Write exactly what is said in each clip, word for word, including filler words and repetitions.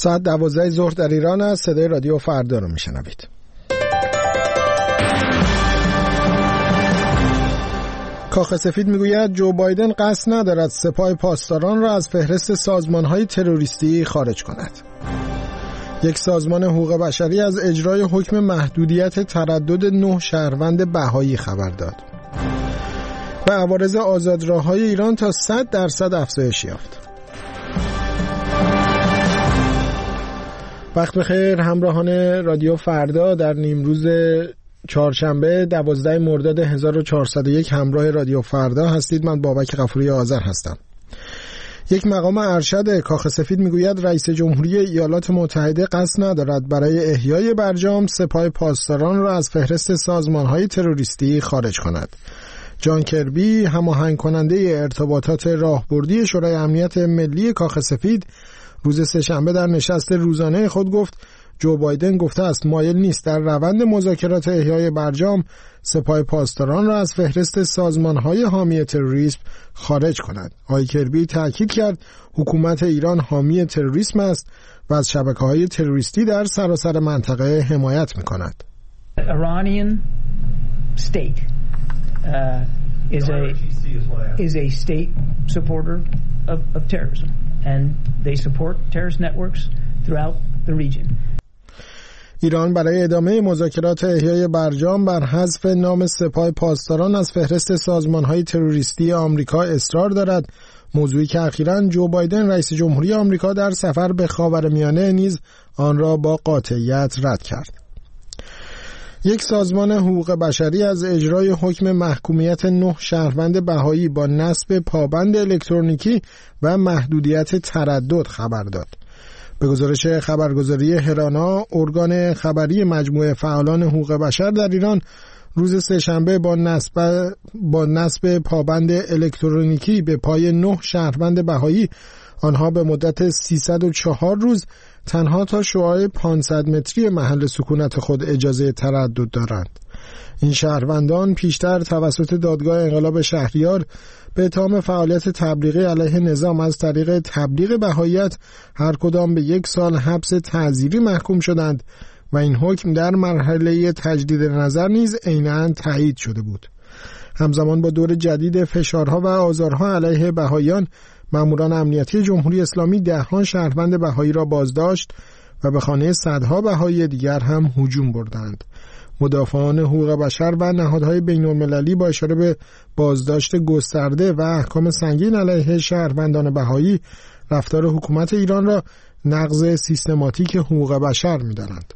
ساعت دوازده ظهر در ایران است. صدای رادیو فردا رو میشنوید. کاخ سفید میگوید جو بایدن قصد ندارد سپاه پاسداران را از فهرست سازمان‌های تروریستی خارج کند. یک سازمان حقوق بشری از اجرای حکم محدودیت تردد نه شهروند بهایی خبر داد. و عوارض آزادراه‌های ایران تا صد درصد افزایش یافت. وقت بخیر همراهان رادیو فردا، در نیمروز چهارشنبه دوازده مرداد هزار و چهارصد و یک همراه رادیو فردا هستید. من بابک غفوری آذر هستم. یک مقام ارشد کاخ سفید میگوید رئیس جمهوری ایالات متحده قصد ندارد برای احیای برجام سپاه پاسداران را از فهرست سازمان‌های تروریستی خارج کند. جان کربی، هماهنگ کننده ارتباطات راهبردی شورای امنیت ملی کاخ سفید، روز سه‌شنبه در نشست روزانه خود گفت جو بایدن گفته است مایل نیست در روند مذاکرات احیای برجام سپاه پاسداران را از فهرست سازمان‌های حامی تروریسم خارج کند. آقای کربی تاکید کرد حکومت ایران حامی تروریسم است و از شبکه‌های تروریستی در سراسر منطقه حمایت می‌کند. Iranian state uh, is a is a state supporter of, of terrorism and they support terrorist networks throughout the region. ایران برای ادامه مذاکرات احیای برجام بر حذف نام سپاه پاسداران از فهرست سازمان‌های تروریستی آمریکا اصرار دارد، موضوعی که اخیراً جو بایدن رئیس جمهوری آمریکا در سفر به خاورمیانه نیز آن را با قاطعیت رد کرد. یک سازمان حقوق بشری از اجرای حکم محکومیت نه شهروند بهایی با نصب پابند الکترونیکی و محدودیت تردد خبر داد. به گزارش خبرگزاری هرانا، ارگان خبری مجموعه فعالان حقوق بشر در ایران روز سه‌شنبه با نصب با نصب پابند الکترونیکی به پای نه شهروند بهایی، آنها به مدت سیصد و چهار روز تنها تا شعاع پانصد متری محل سکونت خود اجازه تردد دارند. این شهروندان پیشتر توسط دادگاه انقلاب شهریار به اتهام فعالیت تبلیغی علیه نظام از طریق تبلیغ بهاییت هر کدام به یک سال حبس تعزیری محکوم شدند و این حکم در مرحله تجدید نظر نیز عیناً تایید شده بود. همزمان با دور جدید فشارها و آزارها علیه بهاییان، ماموران امنیتی جمهوری اسلامی دهان شهروند بهایی را بازداشت و به خانه صدها بهایی دیگر هم هجوم بردند. مدافعان حقوق بشر و نهادهای بین‌المللی با اشاره به بازداشت گسترده و احکام سنگین علیه شهروندان بهایی، رفتار حکومت ایران را نقض سیستماتیک حقوق بشر می‌دانند.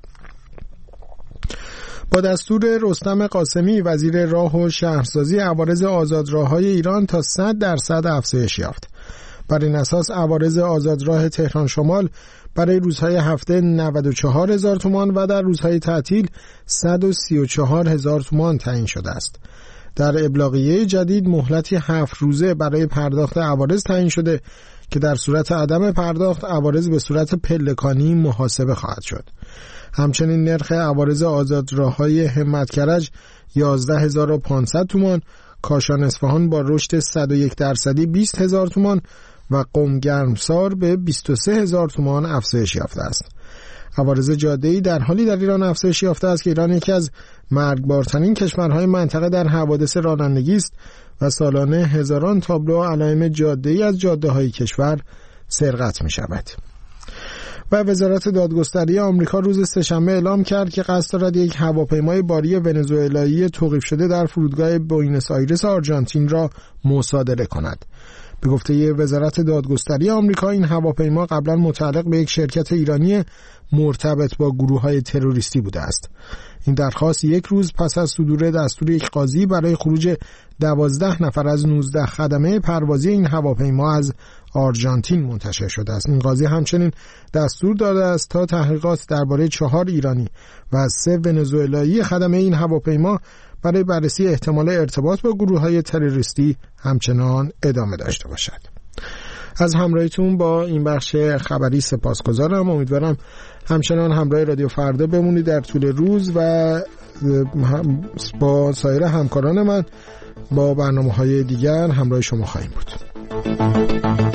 با دستور رستم قاسمی، وزیر راه و شهرسازی، عوارض آزادراه‌های ایران تا صد درصد افزایش یافت. بر این اساس عوارض آزادراه تهران شمال برای روزهای هفته نود و چهار هزار تومان و در روزهای تعطیل صد و سی و چهار هزار تومان تعیین شده است. در ابلاغیه جدید مهلتی هفت روزه برای پرداخت عوارض تعیین شده که در صورت عدم پرداخت عوارض به صورت پلکانی محاسبه خواهد شد. همچنین نرخ عوارض آزادراه‌های همت کرج یازده هزار و پانصد تومان، کاشان اصفهان با رشد صد و یک درصدی بیست هزار تومان و قم گرمسار به بیست و سه هزار تومان افزایش یافته است. عوارض جاده‌ای در حالی در ایران افزایش یافته است که ایران یکی از مرگبارترین کشورهای منطقه در حوادث رانندگی است و سالانه هزاران تابلو علائم جاده‌ای از جاده‌های کشور سرقت می‌شود. و وزارت دادگستری آمریکا روز سه‌شنبه اعلام کرد که قصد دارد یک هواپیمای باری ونزوئلایی توقیف شده در فرودگاه بوئنوس آیرس آرژانتین را مصادره کند. به گفته وزارت دادگستری آمریکا، این هواپیما قبلا متعلق به یک شرکت ایرانی مرتبط با گروه‌های تروریستی بوده است. این درخواست یک روز پس از صدور دستور یک قاضی برای خروج دوازده نفر از نوزده خدمه پروازی این هواپیما از آرژانتین منتشر شده است. این قاضی همچنین دستور داده است تا تحقیقات درباره چهار ایرانی و سه ونزوئلایی خدمه این هواپیما برای بررسی احتمال ارتباط با گروه‌های تروریستی همچنان ادامه داشته باشد. از همراهیتون با این بخش خبری سپاسگزارم. امیدوارم همچنان همراه رادیو فردا بمونید در طول روز و با سایر همکاران من با برنامه‌های دیگر همراه شما خواهیم بود.